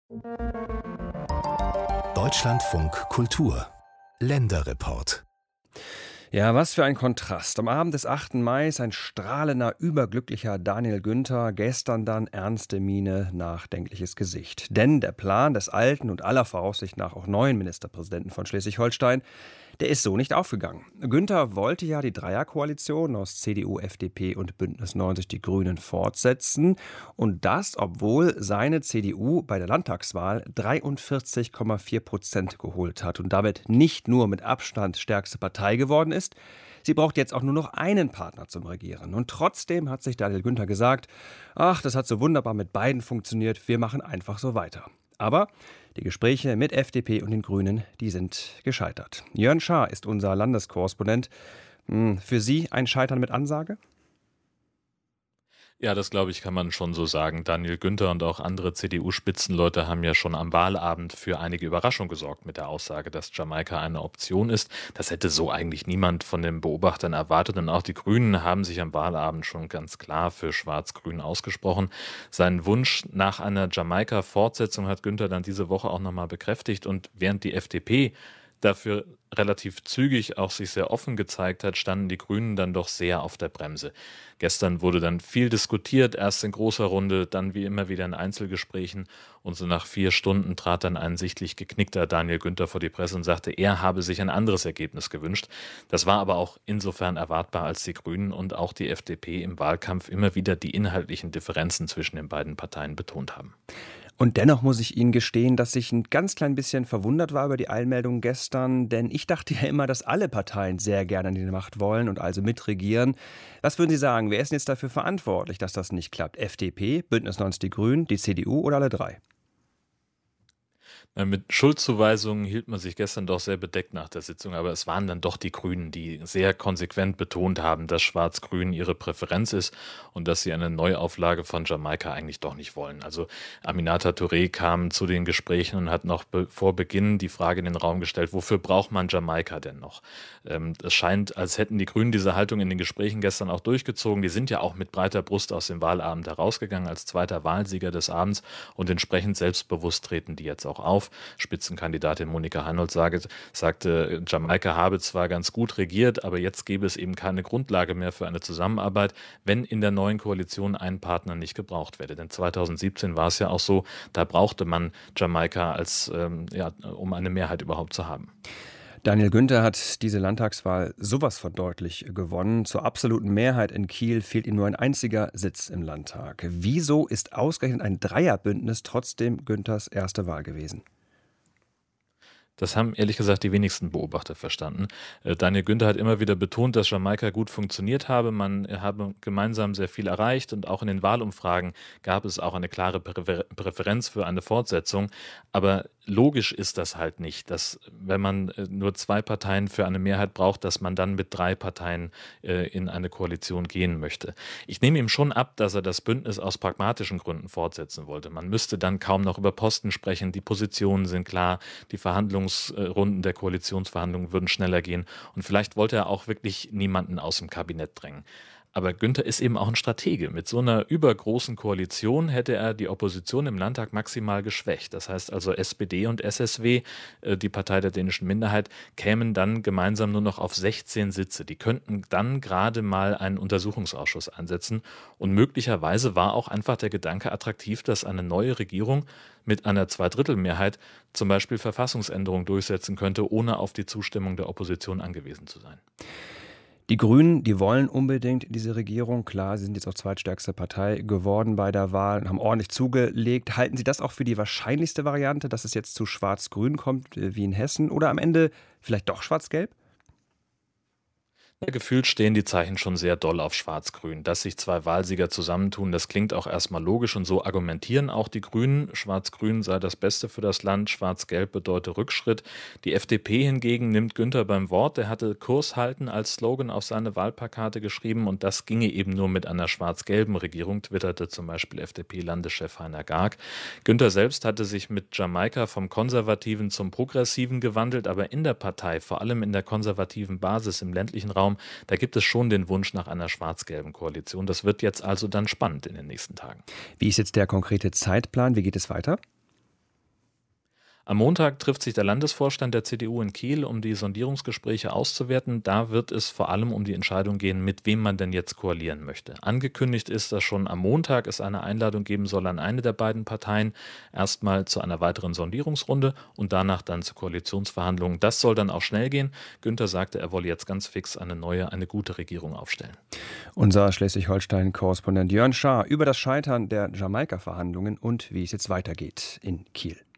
Deutschlandfunk Kultur Länderreport. Ja, was für ein Kontrast. Am Abend des 8. Mai ein strahlender, überglücklicher Daniel Günther, gestern dann ernste Miene, nachdenkliches Gesicht. Denn der Plan des alten und aller Voraussicht nach auch neuen Ministerpräsidenten von Schleswig-Holstein, der ist so nicht aufgegangen. Günther wollte ja die Dreierkoalition aus CDU, FDP und Bündnis 90 Die Grünen fortsetzen. Und das, obwohl seine CDU bei der Landtagswahl 43,4% geholt hat und damit nicht nur mit Abstand stärkste Partei geworden ist. Sie braucht jetzt auch nur noch einen Partner zum Regieren. Und trotzdem hat sich Daniel Günther gesagt, ach, das hat so wunderbar mit beiden funktioniert, wir machen einfach so weiter. Aber die Gespräche mit FDP und den Grünen, die sind gescheitert. Jörn Schaar ist unser Landeskorrespondent. Für Sie ein Scheitern mit Ansage? Ja, das glaube ich, kann man schon so sagen. Daniel Günther und auch andere CDU-Spitzenleute haben ja schon am Wahlabend für einige Überraschung gesorgt mit der Aussage, dass Jamaika eine Option ist. Das hätte so eigentlich niemand von den Beobachtern erwartet. Und auch die Grünen haben sich am Wahlabend schon ganz klar für Schwarz-Grün ausgesprochen. Seinen Wunsch nach einer Jamaika-Fortsetzung hat Günther dann diese Woche auch nochmal bekräftigt. Und während die FDP dafür relativ zügig auch sich sehr offen gezeigt hat, standen die Grünen dann doch sehr auf der Bremse. Gestern wurde dann viel diskutiert, erst in großer Runde, dann wie immer wieder in Einzelgesprächen und so nach 4 Stunden trat dann ein sichtlich geknickter Daniel Günther vor die Presse und sagte, er habe sich ein anderes Ergebnis gewünscht. Das war aber auch insofern erwartbar, als die Grünen und auch die FDP im Wahlkampf immer wieder die inhaltlichen Differenzen zwischen den beiden Parteien betont haben. Und dennoch muss ich Ihnen gestehen, dass ich ein ganz klein bisschen verwundert war über die Eilmeldung gestern, denn ich dachte ja immer, dass alle Parteien sehr gerne an die Macht wollen und also mitregieren. Was würden Sie sagen, wer ist denn jetzt dafür verantwortlich, dass das nicht klappt? FDP, Bündnis 90 Die Grünen, die CDU oder alle drei? Mit Schuldzuweisungen hielt man sich gestern doch sehr bedeckt nach der Sitzung, aber es waren dann doch die Grünen, die sehr konsequent betont haben, dass Schwarz-Grün ihre Präferenz ist und dass sie eine Neuauflage von Jamaika eigentlich doch nicht wollen. Also Aminata Touré kam zu den Gesprächen und hat noch vor Beginn die Frage in den Raum gestellt, wofür braucht man Jamaika denn noch? Es scheint, als hätten die Grünen diese Haltung in den Gesprächen gestern auch durchgezogen. Die sind ja auch mit breiter Brust aus dem Wahlabend herausgegangen als zweiter Wahlsieger des Abends und entsprechend selbstbewusst treten die jetzt auch auf. Spitzenkandidatin Monika Hanold sagte, Jamaika habe zwar ganz gut regiert, aber jetzt gäbe es eben keine Grundlage mehr für eine Zusammenarbeit, wenn in der neuen Koalition ein Partner nicht gebraucht werde. Denn 2017 war es ja auch so, da brauchte man Jamaika um eine Mehrheit überhaupt zu haben. Daniel Günther hat diese Landtagswahl sowas von deutlich gewonnen. Zur absoluten Mehrheit in Kiel fehlt ihm nur ein einziger Sitz im Landtag. Wieso ist ausgerechnet ein Dreierbündnis trotzdem Günthers erste Wahl gewesen? Das haben ehrlich gesagt die wenigsten Beobachter verstanden. Daniel Günther hat immer wieder betont, dass Jamaika gut funktioniert habe. Man habe gemeinsam sehr viel erreicht und auch in den Wahlumfragen gab es auch eine klare Präferenz für eine Fortsetzung. Aber logisch ist das halt nicht, dass wenn man nur 2 Parteien für eine Mehrheit braucht, dass man dann mit 3 Parteien in eine Koalition gehen möchte. Ich nehme ihm schon ab, dass er das Bündnis aus pragmatischen Gründen fortsetzen wollte. Man müsste dann kaum noch über Posten sprechen. Die Positionen sind klar, die Verhandlungsrunden der Koalitionsverhandlungen würden schneller gehen und vielleicht wollte er auch wirklich niemanden aus dem Kabinett drängen. Aber Günther ist eben auch ein Stratege. Mit so einer übergroßen Koalition hätte er die Opposition im Landtag maximal geschwächt. Das heißt also SPD und SSW, die Partei der dänischen Minderheit, kämen dann gemeinsam nur noch auf 16 Sitze. Die könnten dann gerade mal einen Untersuchungsausschuss einsetzen. Und möglicherweise war auch einfach der Gedanke attraktiv, dass eine neue Regierung mit einer Zweidrittelmehrheit zum Beispiel Verfassungsänderungen durchsetzen könnte, ohne auf die Zustimmung der Opposition angewiesen zu sein. Die Grünen, die wollen unbedingt diese Regierung. Klar, sie sind jetzt auch zweitstärkste Partei geworden bei der Wahl und haben ordentlich zugelegt. Halten Sie das auch für die wahrscheinlichste Variante, dass es jetzt zu Schwarz-Grün kommt, wie in Hessen? Oder am Ende vielleicht doch Schwarz-Gelb? Ja, gefühlt stehen die Zeichen schon sehr doll auf Schwarz-Grün. Dass sich 2 Wahlsieger zusammentun, das klingt auch erstmal logisch und so argumentieren auch die Grünen. Schwarz-Grün sei das Beste für das Land, Schwarz-Gelb bedeute Rückschritt. Die FDP hingegen nimmt Günther beim Wort. Er hatte Kurs halten als Slogan auf seine Wahlplakate geschrieben und das ginge eben nur mit einer schwarz-gelben Regierung, twitterte zum Beispiel FDP-Landeschef Heiner Garg. Günther selbst hatte sich mit Jamaika vom Konservativen zum Progressiven gewandelt, aber in der Partei, vor allem in der konservativen Basis im ländlichen Raum, da gibt es schon den Wunsch nach einer schwarz-gelben Koalition. Das wird jetzt also dann spannend in den nächsten Tagen. Wie ist jetzt der konkrete Zeitplan? Wie geht es weiter? Am Montag trifft sich der Landesvorstand der CDU in Kiel, um die Sondierungsgespräche auszuwerten. Da wird es vor allem um die Entscheidung gehen, mit wem man denn jetzt koalieren möchte. Angekündigt ist, dass schon am Montag es eine Einladung geben soll an eine der beiden Parteien, erstmal zu einer weiteren Sondierungsrunde und danach dann zu Koalitionsverhandlungen. Das soll dann auch schnell gehen. Günther sagte, er wolle jetzt ganz fix eine gute Regierung aufstellen. Unser Schleswig-Holstein-Korrespondent Jörn Schaar über das Scheitern der Jamaika-Verhandlungen und wie es jetzt weitergeht in Kiel.